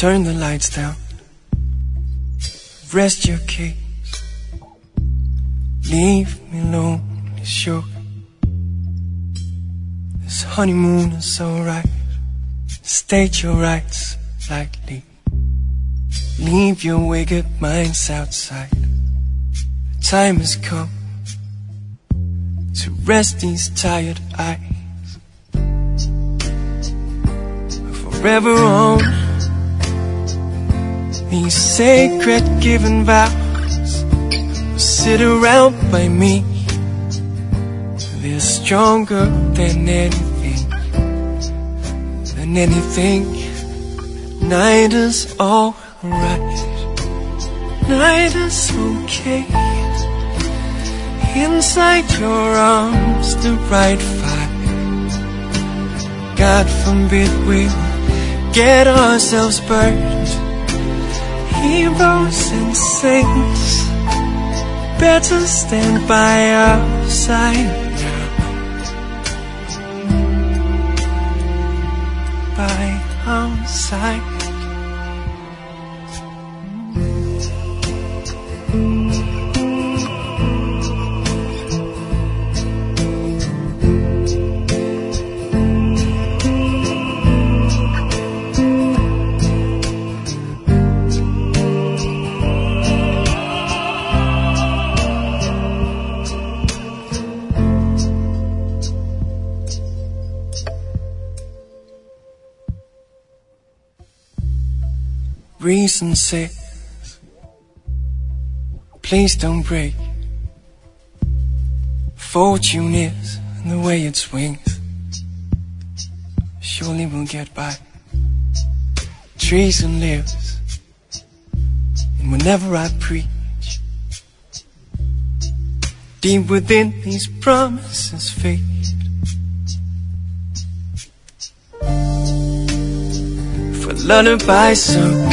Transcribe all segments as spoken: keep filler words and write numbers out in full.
Turn the lights down, rest your case, leave me lonely, sure. This honeymoon is alright, state your rights lightly, leave your wicked minds outside. The time has come to rest these tired eyes, forever on these sacred given vows. Sit around by me, they're stronger than anything, than anything. Night is alright, night is okay. Inside your arms the right fire. God forbid we'll get ourselves burned. Heroes and saints, better stand by our side now, by our side. Reason says, please don't break. Fortune is the way it swings. Surely we'll get by. Treason lives, and whenever I preach, deep within these promises fade. For lullabies so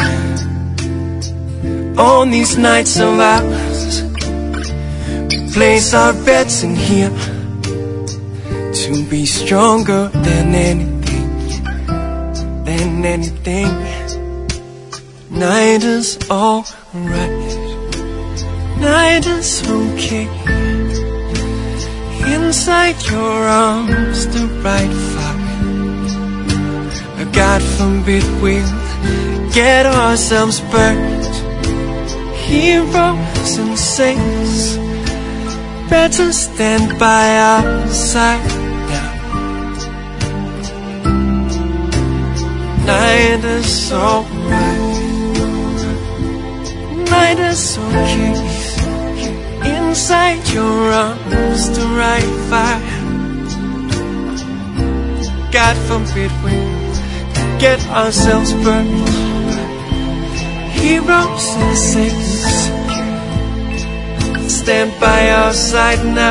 on these nights of ours, we place our bets in here to be stronger than anything, than anything. Night is alright, night is okay. Inside your arms the right fire. God forbid we'll get ourselves burned. Heroes and saints, better stand by our side now. Night is alright, night is okay. Inside your arms the right fire. God forbid we get ourselves burned. Heroes and saints, stand by our side now.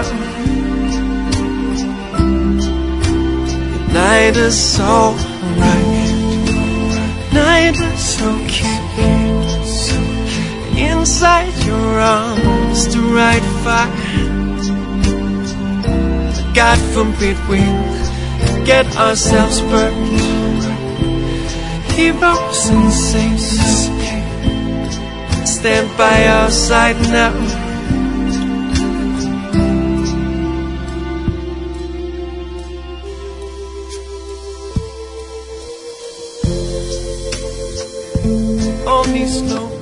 The night is alright, night is okay. Inside your arms the right fire. God forbid we'll get ourselves burned. Heroes and saints, stand by our side now. On these slow